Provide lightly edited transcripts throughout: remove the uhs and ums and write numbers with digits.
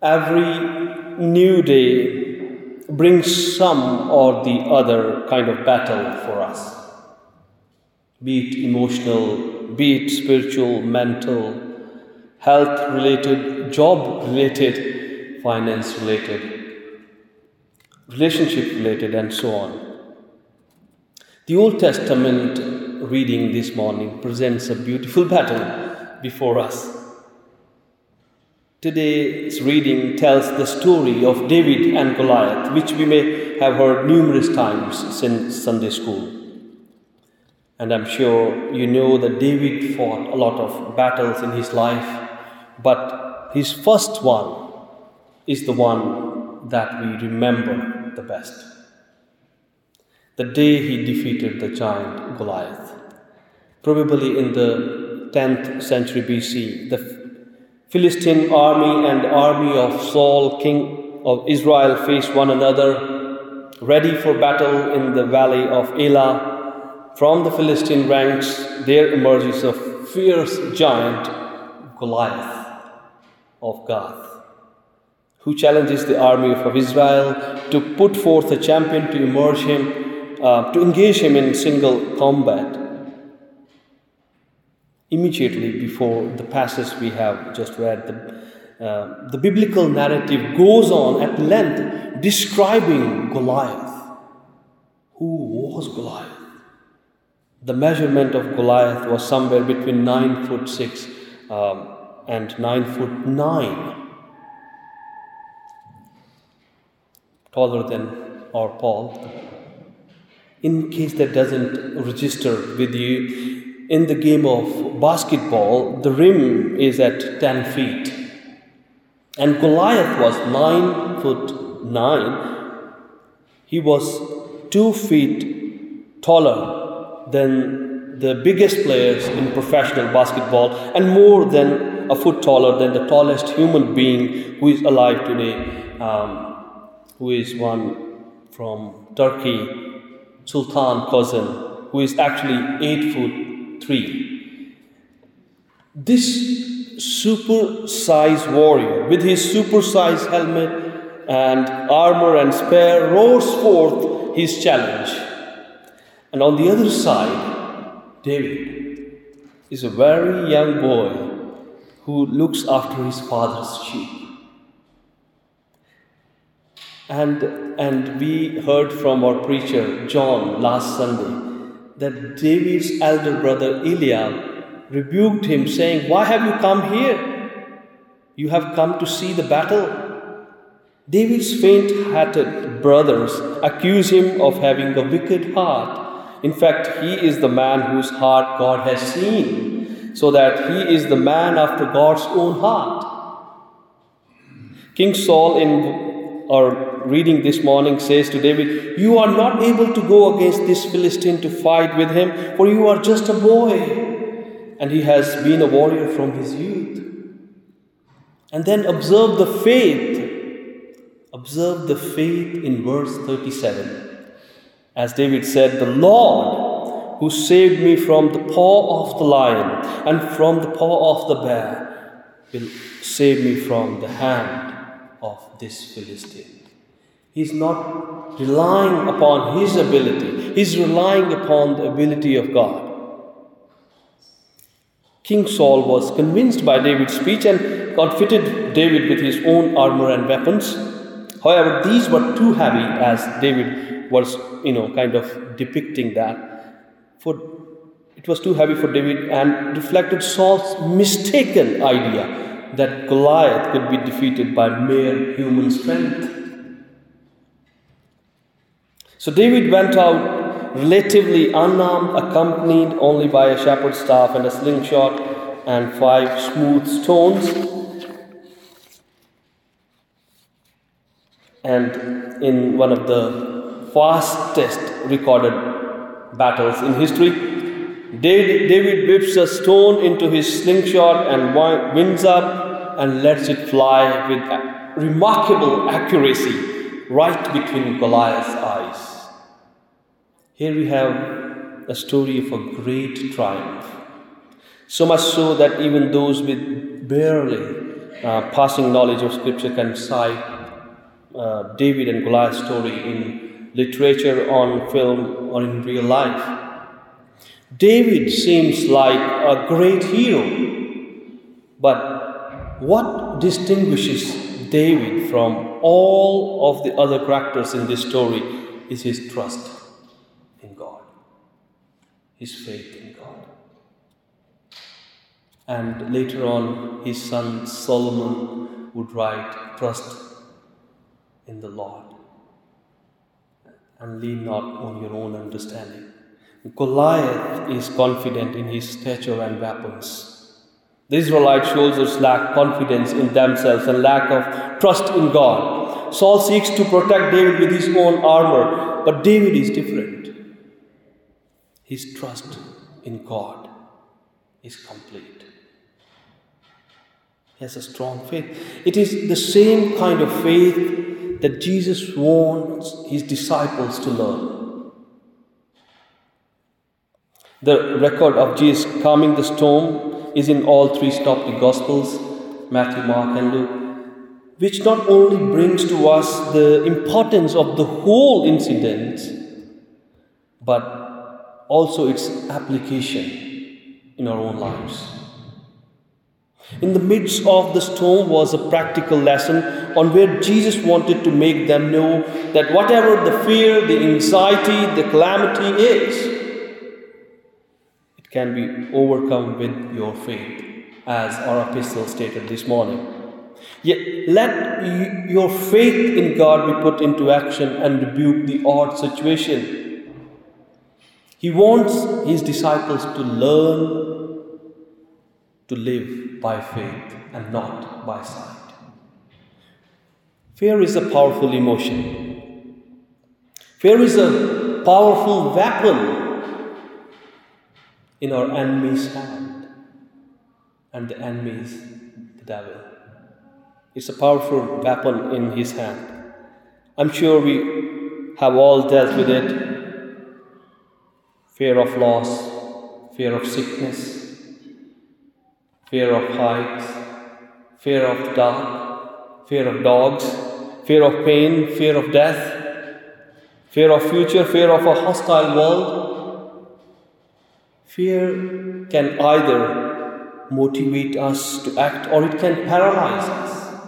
Every new day brings some or the other kind of battle for us, be it emotional, be it spiritual, mental, health related, job related, finance related, relationship related, and so on. The Old Testament reading this morning presents a beautiful battle before us. Today's reading tells the story of David and Goliath, which we may have heard numerous times since Sunday school. And I'm sure you know that David fought a lot of battles in his life, but his first one is the one that we remember the best. The day he defeated the giant Goliath. Probably in the 10th century BC, the Philistine army and the army of Saul, king of Israel, faced one another, ready for battle in the valley of Elah. From the Philistine ranks, there emerges a fierce giant, Goliath of Gath, who challenges the army of Israel to put forth a champion to engage him in single combat. Immediately before the passage we have just read, the biblical narrative goes on at length describing Goliath. Who was Goliath? The measurement of Goliath was somewhere between 9'6" and 9'9", taller than our Paul. In case that doesn't register with you, in the game of basketball, the rim is at 10 feet. And Goliath was 9'9". He was 2 feet taller than the biggest players in professional basketball and more than a foot taller than the tallest human being who is alive today, who is one from Turkey, Sultan Qasim, who is actually 8'3". This super-sized warrior, with his super-sized helmet and armor and spear, roars forth his challenge. And on the other side, David is a very young boy who looks after his father's sheep. And we heard from our preacher, John, last Sunday, that David's elder brother Eliab rebuked him, saying, "Why have you come here? You have come to see the battle." David's faint-hearted brothers accuse him of having a wicked heart. In fact, he is the man whose heart God has seen, so that he is the man after God's own heart. King Saul, in our reading this morning, says to David, "You are not able to go against this Philistine to fight with him, for you are just a boy, and he has been a warrior from his youth." And then observe the faith in verse 37. As David said, "The Lord who saved me from the paw of the lion and from the paw of the bear will save me from the hand of this Philistine." He's not relying upon his ability. He's relying upon the ability of God. King Saul was convinced by David's speech and outfitted David with his own armor and weapons. However, these were too heavy, as David was, kind of depicting that. It was too heavy for David and reflected Saul's mistaken idea that Goliath could be defeated by mere human strength. So David went out relatively unarmed, accompanied only by a shepherd's staff and a slingshot and 5 smooth stones. And in one of the fastest recorded battles in history, David whips a stone into his slingshot and winds up and lets it fly with remarkable accuracy right between Goliath's eyes. Here we have a story of a great triumph. So much so that even those with barely passing knowledge of Scripture can cite David and Goliath story in literature, on film, or in real life. David seems like a great hero, but what distinguishes David from all of the other characters in this story is his trust in God, his faith in God. And later on, his son Solomon would write, "Trust in the Lord and lean not on your own understanding." Goliath is confident in his stature and weapons. The Israelite soldiers lack confidence in themselves and lack of trust in God. Saul seeks to protect David with his own armor, but David is different. His trust in God is complete. He has a strong faith. It is the same kind of faith that Jesus wants his disciples to learn. The record of Jesus calming the storm is in all three synoptic Gospels, Matthew, Mark, and Luke, which not only brings to us the importance of the whole incident, but also its application in our own lives. In the midst of the storm was a practical lesson on where Jesus wanted to make them know that whatever the fear, the anxiety, the calamity is, it can be overcome with your faith, as our epistle stated this morning. Yet let your faith in God be put into action and rebuke the odd situation. He wants his disciples to learn to live by faith and not by sight. Fear is a powerful emotion. Fear is a powerful weapon in our enemy's hand. And the enemy is the devil. It's a powerful weapon in his hand. I'm sure we have all dealt with it. Fear of loss, fear of sickness, fear of heights, fear of dark, fear of dogs, fear of pain, fear of death, fear of future, fear of a hostile world. Fear can either motivate us to act or it can paralyze us.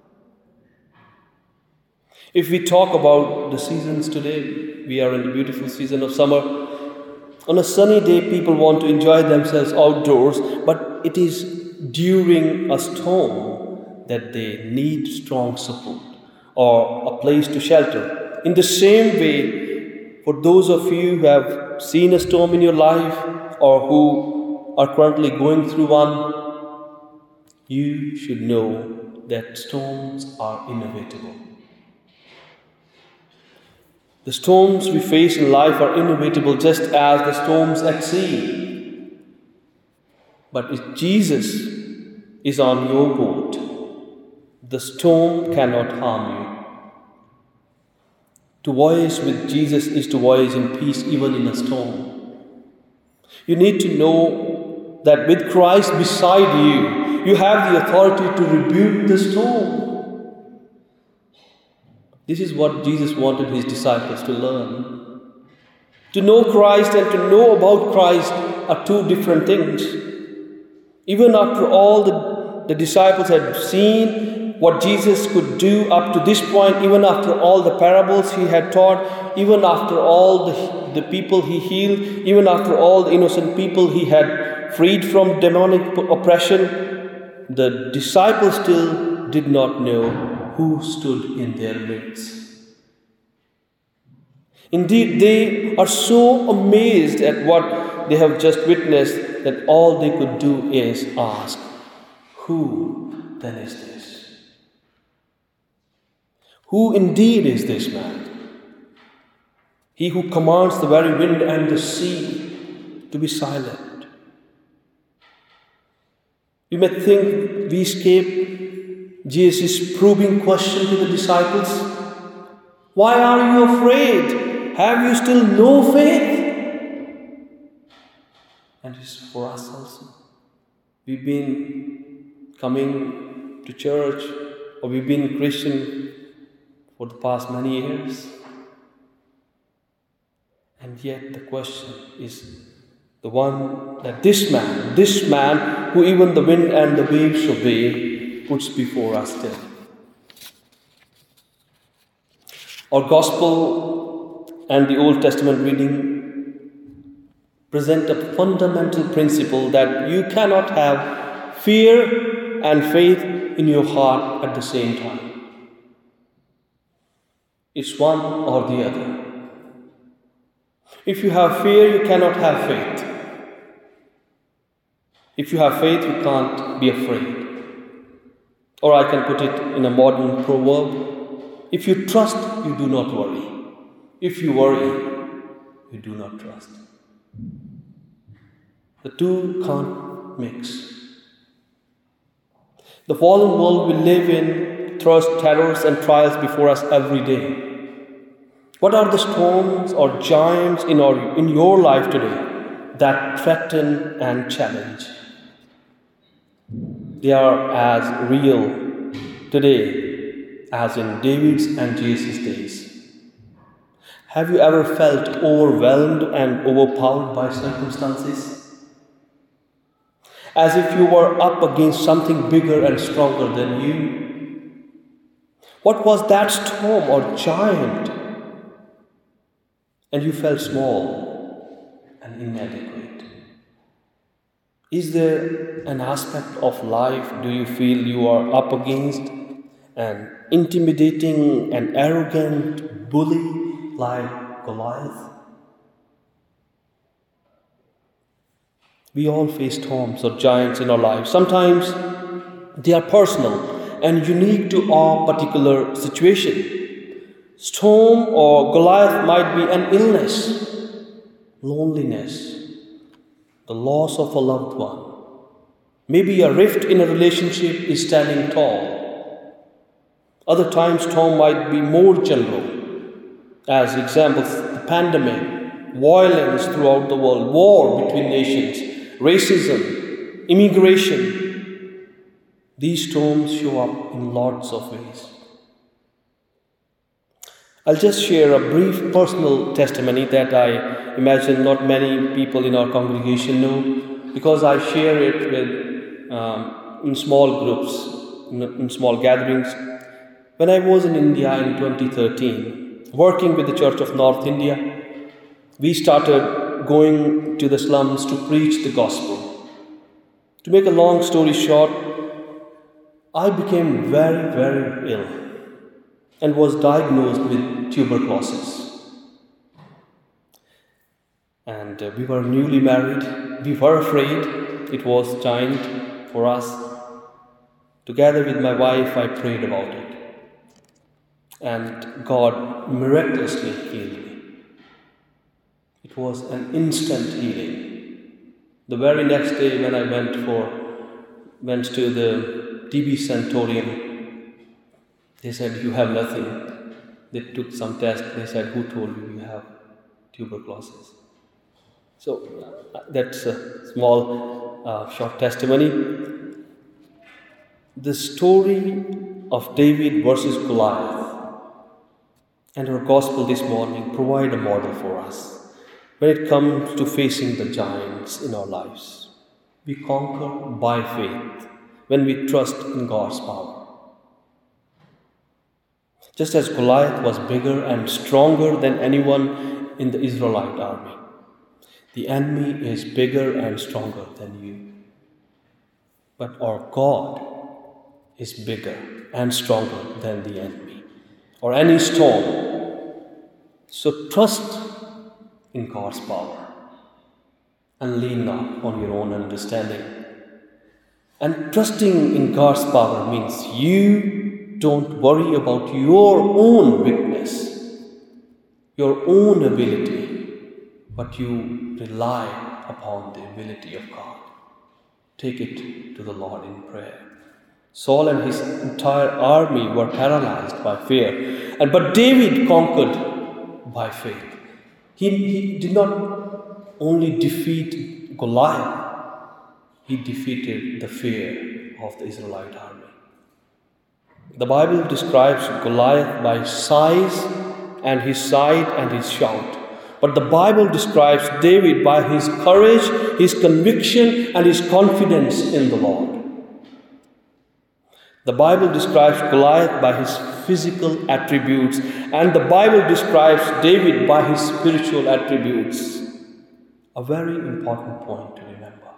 If we talk about the seasons today, we are in the beautiful season of summer. On a sunny day, people want to enjoy themselves outdoors, but it is during a storm that they need strong support or a place to shelter. In the same way, for those of you who have seen a storm in your life or who are currently going through one, you should know that storms are inevitable. The storms we face in life are inevitable just as the storms at sea. But if Jesus is on your boat, the storm cannot harm you. To voyage with Jesus is to voyage in peace even in a storm. You need to know that with Christ beside you, you have the authority to rebuke the storm. This is what Jesus wanted his disciples to learn. To know Christ and to know about Christ are two different things. Even after all the disciples had seen what Jesus could do up to this point, even after all the parables he had taught, even after all the people he healed, even after all the innocent people he had freed from demonic oppression, the disciples still did not know who stood in their midst. Indeed, they are so amazed at what they have just witnessed that all they could do is ask, "Who then is this? Who indeed is this man? He who commands the very wind and the sea to be silent." You may think we escape Jesus' probing question to the disciples. Why are you afraid? Have you still no faith? And it's for us also. We've been coming to church, or we've been Christian for the past many years. And yet the question is the one that this man who even the wind and the waves obey, puts before us still. Our Gospel and the Old Testament reading present a fundamental principle that you cannot have fear and faith in your heart at the same time. It's one or the other. If you have fear, you cannot have faith. If you have faith, you can't be afraid. Or I can put it in a modern proverb: if you trust, you do not worry. If you worry, you do not trust. The two can't mix. The fallen world we live in throws terrors and trials before us every day. What are the storms or giants in your life today that threaten and challenge? They are as real today as in David's and Jesus' days. Have you ever felt overwhelmed and overpowered by circumstances? As if you were up against something bigger and stronger than you? What was that storm or giant? And you felt small and inadequate. Is there an aspect of life do you feel you are up against? An intimidating and arrogant bully like Goliath? We all face storms or giants in our lives. Sometimes they are personal and unique to our particular situation. Storm or Goliath might be an illness, loneliness, the loss of a loved one. Maybe a rift in a relationship is standing tall. Other times, storm might be more general. As examples, the pandemic, violence throughout the world, war between nations, racism, immigration. These storms show up in lots of ways. I'll just share a brief personal testimony that I imagine not many people in our congregation know, because I share it in small groups, in small gatherings. When I was in India in 2013, working with the Church of North India, we started going to the slums to preach the gospel. To make a long story short, I became very, very ill and was diagnosed with tuberculosis. And we were newly married. We were afraid. It was giant for us. Together with my wife, I prayed about it. And God miraculously healed me. It was an instant healing. The very next day when I went to the TB sanatorium, they said, "You have nothing." They took some tests. They said, "Who told you have tuberculosis?" So that's a small, short testimony. The story of David versus Goliath and our gospel this morning provide a model for us when it comes to facing the giants in our lives. We conquer by faith when we trust in God's power. Just as Goliath was bigger and stronger than anyone in the Israelite army, the enemy is bigger and stronger than you. But our God is bigger and stronger than the enemy or any storm. So trust in God's power and lean not on your own understanding. And trusting in God's power means you don't worry about your own weakness, your own ability, but you rely upon the ability of God. Take it to the Lord in prayer. Saul and his entire army were paralyzed by fear, but David conquered by faith. He did not only defeat Goliath, he defeated the fear of the Israelite army. The Bible describes Goliath by his size and his sight and his shout. But the Bible describes David by his courage, his conviction, and his confidence in the Lord. The Bible describes Goliath by his physical attributes, and the Bible describes David by his spiritual attributes. A very important point to remember.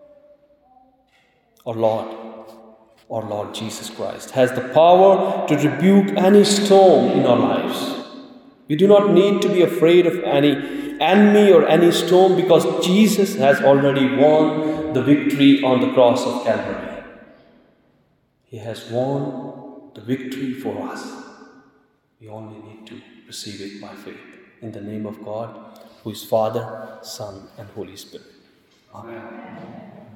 Our Lord Jesus Christ, has the power to rebuke any storm in our lives. We do not need to be afraid of any enemy or any storm, because Jesus has already won the victory on the cross of Calvary. He has won the victory for us. We only need to receive it by faith. In the name of God, who is Father, Son, and Holy Spirit. Amen.